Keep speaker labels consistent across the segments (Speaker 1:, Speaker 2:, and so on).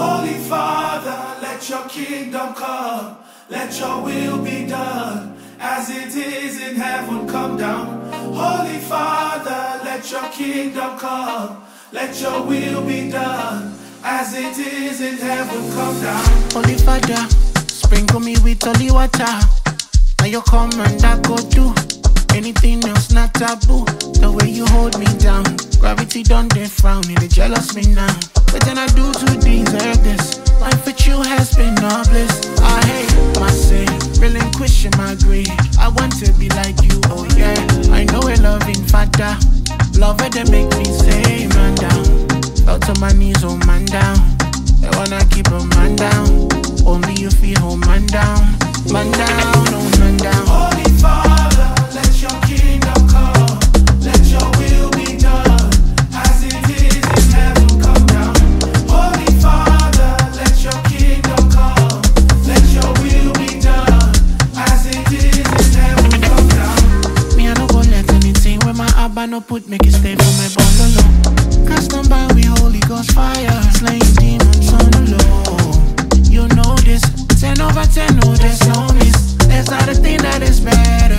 Speaker 1: Holy Father, let your kingdom come. Let your will be done. As it is in heaven, come down. Holy Father, let your kingdom come. Let your will be done. As it is in heaven, come down.
Speaker 2: Holy Father, sprinkle me with holy water. Now you come and I go do anything else not taboo. The way you hold me down, gravity done they frown, it jealous me now. What can I do to deserve this? Life with you has been a bliss. I hate my sin, relinquishing my greed. I want to be like you, oh yeah. I know a loving Father, love it that make me say man down. Fell to my knees, oh man down. They wanna keep a man down. Only you feel, oh man down. Man down, oh man down.
Speaker 1: Holy Father, let your kingdom come. Let your will be done. As it is in heaven, come down. Holy Father, let your kingdom come. Let your will be done. As it is in heaven, come down.
Speaker 2: Me, I no go let anything where my abba no put make it stay for my bungalow. Cast them by we Holy Ghost fire, slaying demons on the low. You know this, 10 over 10, no there's no miss. There's not a thing that is better,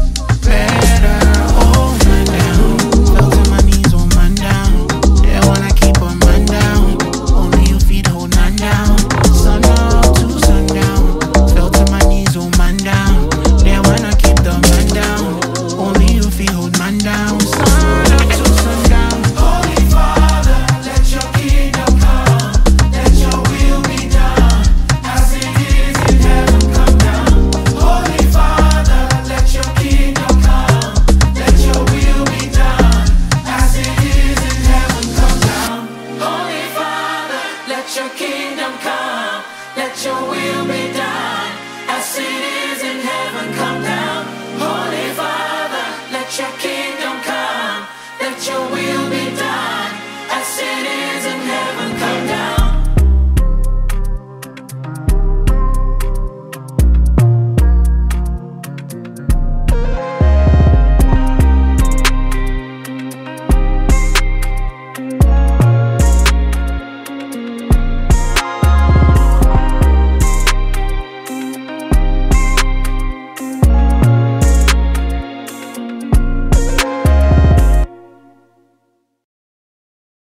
Speaker 2: better. Oh man down, fell to my knees, oh man down. They wanna keep a man down, only you feed hold man down. Sun up to sundown, fell to my knees, oh man down. They wanna keep the man down, only you feed hold man down. Sun up to sundown.
Speaker 1: Holy Father, let your kingdom come. Let your will be done. As it is in heaven, come down. Holy Father, let your kingdom come. Let your will be done. As it is in heaven, come down. Holy Father, let your kingdom come. Let your will be done. As it is in heaven, come down. Holy Father, let your kingdom